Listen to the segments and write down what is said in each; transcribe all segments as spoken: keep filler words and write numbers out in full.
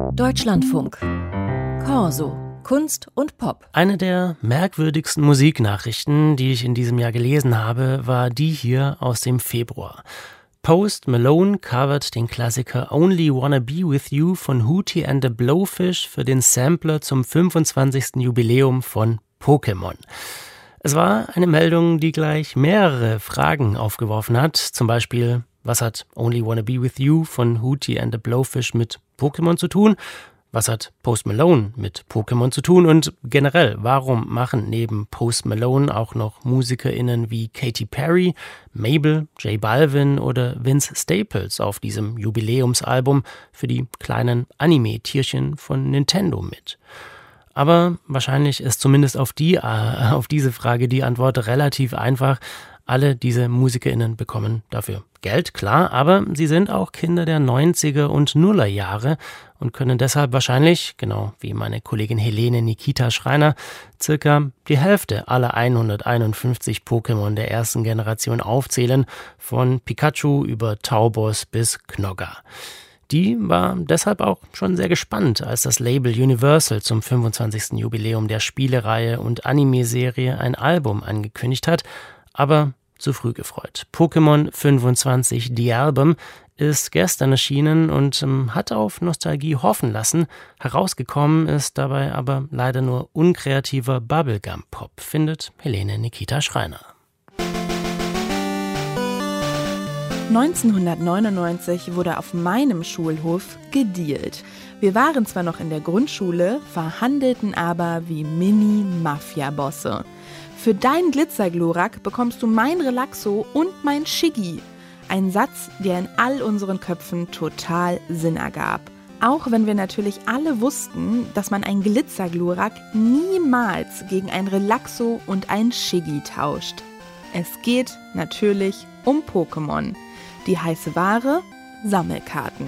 Deutschlandfunk. Corso. Kunst und Pop. Eine der merkwürdigsten Musiknachrichten, die ich in diesem Jahr gelesen habe, war die hier aus dem Februar. Post Malone covert den Klassiker Only Wanna Be With You von Hootie and the Blowfish für den Sampler zum fünfundzwanzigsten Jubiläum von Pokémon. Es war eine Meldung, die gleich mehrere Fragen aufgeworfen hat. Zum Beispiel, was hat Only Wanna Be With You von Hootie and the Blowfish mit Pokémon zu tun? Was hat Post Malone mit Pokémon zu tun? Und generell, warum machen neben Post Malone auch noch MusikerInnen wie Katy Perry, Mabel, J Balvin oder Vince Staples auf diesem Jubiläumsalbum für die kleinen Anime-Tierchen von Nintendo mit? Aber wahrscheinlich ist zumindest auf die, äh, auf diese Frage die Antwort relativ einfach. Alle diese MusikerInnen bekommen dafür Geld, klar, aber sie sind auch Kinder der neunziger und Nullerjahre und können deshalb wahrscheinlich, genau wie meine Kollegin Helene Nikita Schreiner, circa die Hälfte aller hunderteinundfünfzig Pokémon der ersten Generation aufzählen, von Pikachu über Taubos bis Knogger. Die war deshalb auch schon sehr gespannt, als das Label Universal zum fünfundzwanzigsten Jubiläum der Spielereihe und Anime-Serie ein Album angekündigt hat, aber zu früh gefreut. Pokémon fünfundzwanzig The Album ist gestern erschienen und ähm, hat auf Nostalgie hoffen lassen. Herausgekommen ist dabei aber leider nur unkreativer Bubblegum-Pop, findet Helene Nikita Schreiner. neunzehnhundertneunundneunzig wurde auf meinem Schulhof gedealt. Wir waren zwar noch in der Grundschule, verhandelten aber wie Mini-Mafia-Bosse. Für deinen Glitzerglorak bekommst du mein Relaxo und mein Shiggy. Ein Satz, der in all unseren Köpfen total Sinn ergab. Auch wenn wir natürlich alle wussten, dass man ein Glitzerglorak niemals gegen ein Relaxo und ein Shiggy tauscht. Es geht natürlich um Pokémon. Die heiße Ware: Sammelkarten.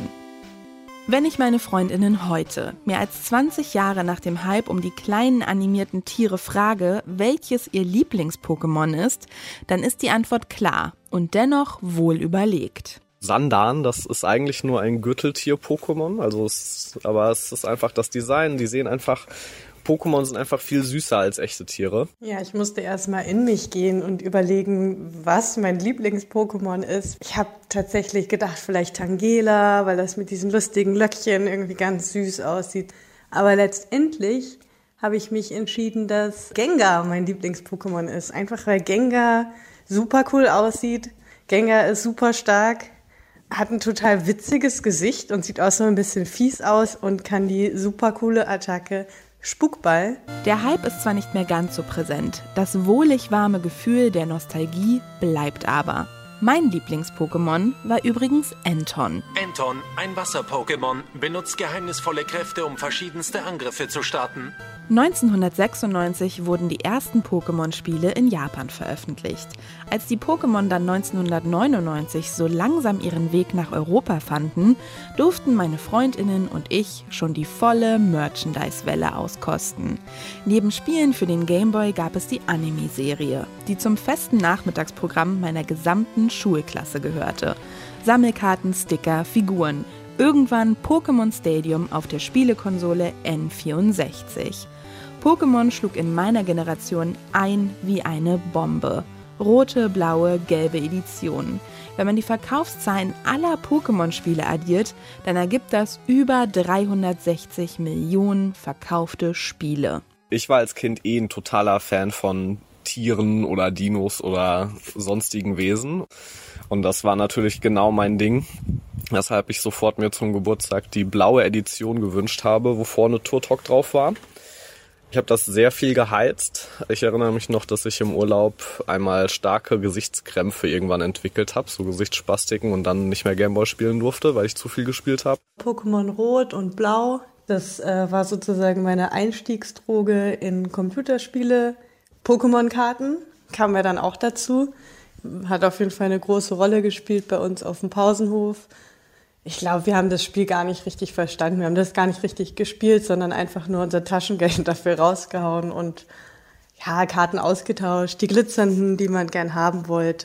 Wenn ich meine FreundInnen heute, mehr als zwanzig Jahre nach dem Hype um die kleinen animierten Tiere, frage, welches ihr Lieblings-Pokémon ist, dann ist die Antwort klar und dennoch wohl überlegt. Sandan, das ist eigentlich nur ein Gürteltier-Pokémon, also es, aber es ist einfach das Design, die sehen einfach, Pokémon sind einfach viel süßer als echte Tiere. Ja, ich musste erstmal in mich gehen und überlegen, was mein Lieblings-Pokémon ist. Ich habe tatsächlich gedacht, vielleicht Tangela, weil das mit diesen lustigen Löckchen irgendwie ganz süß aussieht. Aber letztendlich habe ich mich entschieden, dass Gengar mein Lieblings-Pokémon ist. Einfach weil Gengar super cool aussieht. Gengar ist super stark, hat ein total witziges Gesicht und sieht auch so ein bisschen fies aus und kann die super coole Attacke Spukball. Der Hype ist zwar nicht mehr ganz so präsent, das wohlig warme Gefühl der Nostalgie bleibt aber. Mein Lieblings-Pokémon war übrigens Anton. Anton, ein Wasser-Pokémon, benutzt geheimnisvolle Kräfte, um verschiedenste Angriffe zu starten. neunzehnhundertsechsundneunzig wurden die ersten Pokémon-Spiele in Japan veröffentlicht. Als die Pokémon dann neunzehnhundertneunundneunzig so langsam ihren Weg nach Europa fanden, durften meine FreundInnen und ich schon die volle Merchandise-Welle auskosten. Neben Spielen für den Gameboy gab es die Anime-Serie, die zum festen Nachmittagsprogramm meiner gesamten Schulklasse gehörte. Sammelkarten, Sticker, Figuren. Irgendwann Pokémon Stadium auf der Spielekonsole N vierundsechzig. Pokémon schlug in meiner Generation ein wie eine Bombe. Rote, blaue, gelbe Editionen. Wenn man die Verkaufszahlen aller Pokémon-Spiele addiert, dann ergibt das über dreihundertsechzig Millionen verkaufte Spiele. Ich war als Kind eh ein totaler Fan von Tieren oder Dinos oder sonstigen Wesen. Und das war natürlich genau mein Ding. Weshalb ich sofort mir zum Geburtstag die blaue Edition gewünscht habe, wo vorne Turtok drauf war. Ich habe das sehr viel geheizt. Ich erinnere mich noch, dass ich im Urlaub einmal starke Gesichtskrämpfe irgendwann entwickelt habe, so Gesichtsspastiken, und dann nicht mehr Gameboy spielen durfte, weil ich zu viel gespielt habe. Pokémon Rot und Blau, das äh, war sozusagen meine Einstiegsdroge in Computerspiele. Pokémon-Karten kamen ja dann auch dazu. Hat auf jeden Fall eine große Rolle gespielt bei uns auf dem Pausenhof. Ich glaube, wir haben das Spiel gar nicht richtig verstanden. Wir haben das gar nicht richtig gespielt, sondern einfach nur unser Taschengeld dafür rausgehauen und ja, Karten ausgetauscht, die glitzernden, die man gern haben wollte.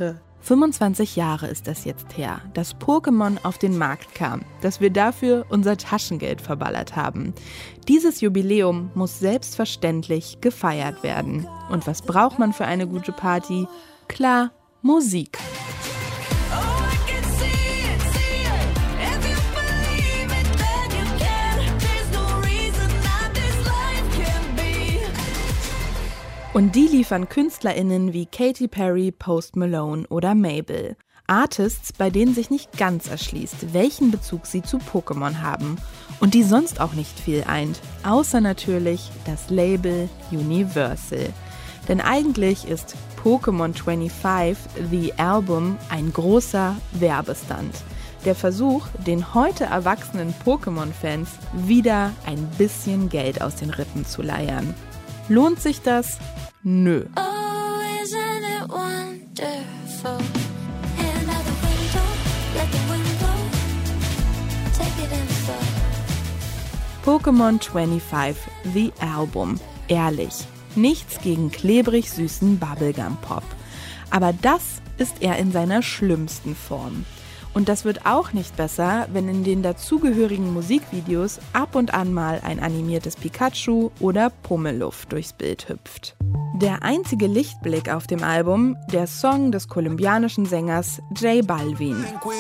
fünfundzwanzig Jahre ist das jetzt her, dass Pokémon auf den Markt kam, dass wir dafür unser Taschengeld verballert haben. Dieses Jubiläum muss selbstverständlich gefeiert werden. Und was braucht man für eine gute Party? Klar, Musik. Und die liefern KünstlerInnen wie Katy Perry, Post Malone oder Mabel. Artists, bei denen sich nicht ganz erschließt, welchen Bezug sie zu Pokémon haben. Und die sonst auch nicht viel eint, außer natürlich das Label Universal. Denn eigentlich ist Pokémon fünfundzwanzig, The Album, ein großer Werbestunt. Der Versuch, den heute erwachsenen Pokémon-Fans wieder ein bisschen Geld aus den Rippen zu leiern. Lohnt sich das? Nö. Oh, isn't it wonderful? Hand out the window, let the wind blow. Take it in slow. Pokémon fünfundzwanzig, The Album. Ehrlich, nichts gegen klebrig süßen Bubblegum-Pop. Aber das ist er in seiner schlimmsten Form. Und das wird auch nicht besser, wenn in den dazugehörigen Musikvideos ab und an mal ein animiertes Pikachu oder Pummeluff durchs Bild hüpft. Der einzige Lichtblick auf dem Album, der Song des kolumbianischen Sängers J Balvin.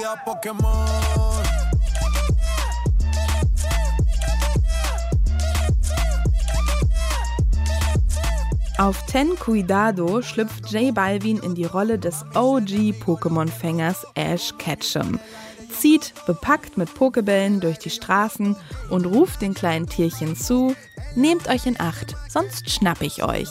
Auf Ten Cuidado schlüpft J Balvin in die Rolle des O G-Pokémon-Fängers Ash Ketchum, zieht bepackt mit Pokebällen durch die Straßen und ruft den kleinen Tierchen zu: Nehmt euch in Acht, sonst schnapp ich euch.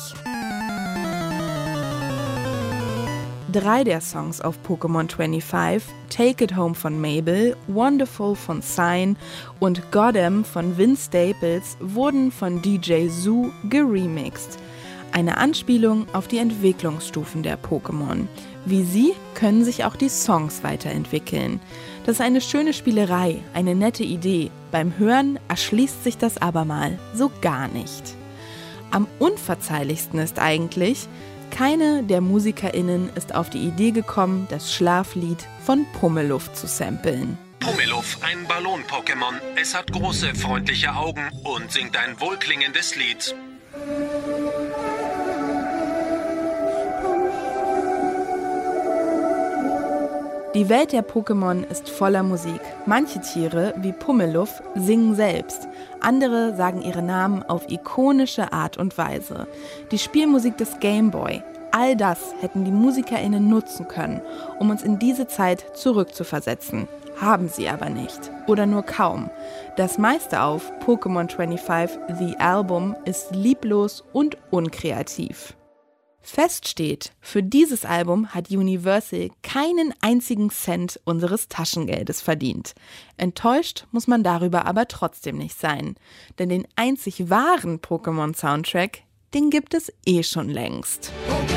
Drei der Songs auf Pokémon fünfundzwanzig, Take It Home von Mabel, Wonderful von Sign und Goddam von Vince Staples, wurden von D J Zoo geremixed. Eine Anspielung auf die Entwicklungsstufen der Pokémon. Wie sie können sich auch die Songs weiterentwickeln. Das ist eine schöne Spielerei, eine nette Idee. Beim Hören erschließt sich das aber mal so gar nicht. Am unverzeihlichsten ist eigentlich, keine der MusikerInnen ist auf die Idee gekommen, das Schlaflied von Pummeluff zu samplen. Pummeluff, ein Ballon-Pokémon. Es hat große, freundliche Augen und singt ein wohlklingendes Lied. Die Welt der Pokémon ist voller Musik. Manche Tiere, wie Pummeluff, singen selbst. Andere sagen ihre Namen auf ikonische Art und Weise. Die Spielmusik des Game Boy. All das hätten die MusikerInnen nutzen können, um uns in diese Zeit zurückzuversetzen. Haben sie aber nicht. Oder nur kaum. Das meiste auf Pokémon fünfundzwanzig, The Album, ist lieblos und unkreativ. Fest steht, für dieses Album hat Universal keinen einzigen Cent unseres Taschengeldes verdient. Enttäuscht muss man darüber aber trotzdem nicht sein. Denn den einzig wahren Pokémon-Soundtrack, den gibt es eh schon längst. Pokémon.